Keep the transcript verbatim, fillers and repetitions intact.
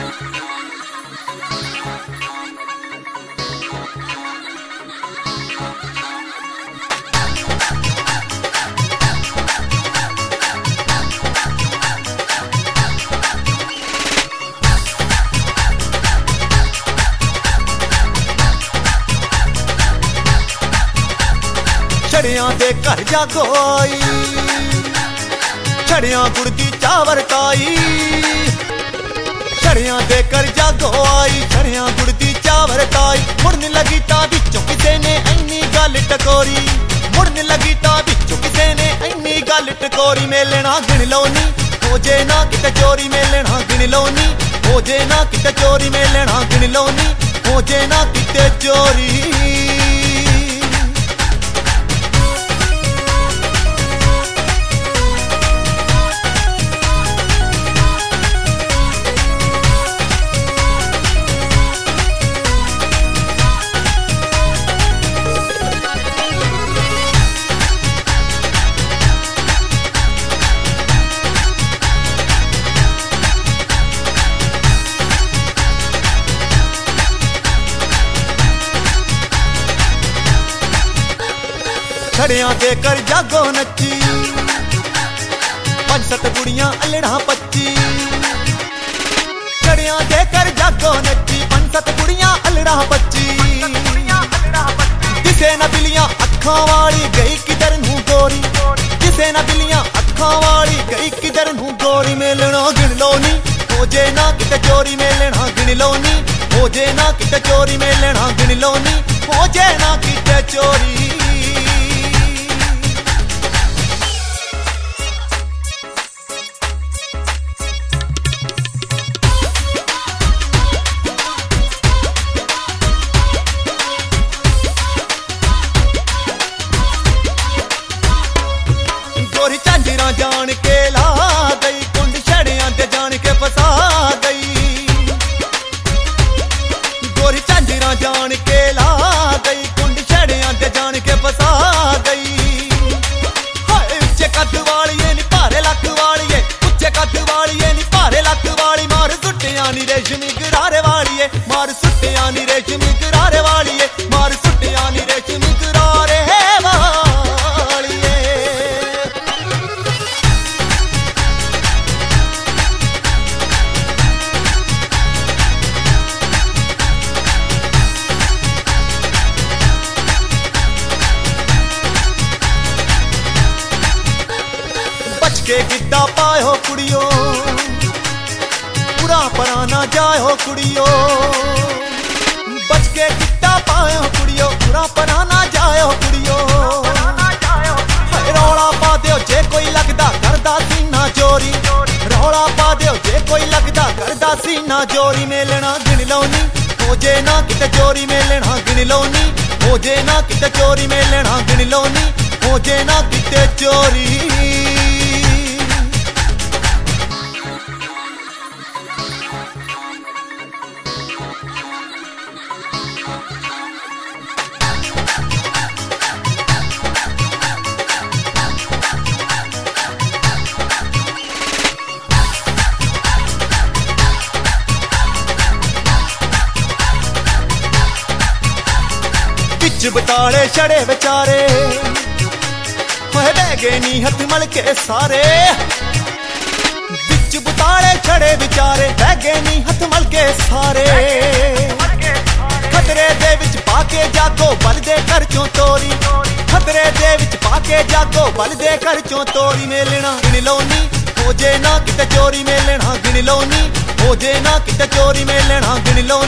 छड़ियां दे घर जागो आई, छड़ियां गुड़ दी चावर काई। छड़ियां दे घर जागो आई, छड़ियां गुड़ दी चावर काई। मुड़न लगी तां विचों किसे ने इन्नी गल टकोरी, मुड़न लगी तां विचों किसे ने इन्नी गल टकोरी। मेलना गिन लो नी हो जे ना किते चोरी, मेलना गिन लो नी हो जे ना किते चोरी, मेलना गिन लो नी हो जे ना किते चोरी। छड़ियां दे कर जागो नच्ची, पंज सत कुड़ियां अल्लड़ा पच्ची। छड़ियां दे कर जागो नच्ची, पंज सत कुड़ियां अल्लड़ा पच्ची। जिसे न बिलियां अखां वाली गई किधर नू गोरी, जिसे न बिलियां अखां वाली गई किधर नू गोरी। मेलना गिन लो नी हो जे ना किते चोरी, मेलना गिन लो नी हो जे ना किते चोरी, मेलना गिन लो नी हो जे ना किते चोरी। गोरी झांजरा जान के ला गई, कुंड छड़ियां दे जान के फसा गई। गोरी झांजरा जान के ला गई, कुंड छड़ियां दे जान के फसा गई। हाय उच्चे कद वाली नी भारे लक वाली, उच्चे कद वाली नी भारे लक वाली। मार सुट्टियां नी रेशमी गरारे वाली, मार सुट्टियां नी रेशमी गरारे वाली, मार सुट्टियां नी रेशमी गरारे वाली। के गिद्दा पाए हो कुड़ियो, पूरा परा ना जाए हो कुड़ियो। बच के गिद्दा पाए हो कुड़ियो, पूरा परा ना जाए हो कुड़ियो। रौला पा दो जे कोई लगदा करदा सीना चोरी, रौला पा दो जे कोई लगदा करदा सीना चोरी। मेलना गिन लो नी हो जे ना किते चोरी, मेलना गिन लो नी हो जे ना किते चोरी, मेलना गिन लो नी हो जे ना किते चोरी। बिच बताले छड़े बेचारे, बह गए नी हथ मल के सारे। बिच बताले छड़े बेचारे, बह गए नी हथ मल के सारे। खतरे दे विच पाके जागो बल दे कर चों तोरी, खतरे दे विच पाके जागो बल दे कर चों तोरी। मेलना गिन लो नी हो जे ना किते चोरी, मेलना गिन लो नी हो जे ना किते चोरी, मेलना गिन लो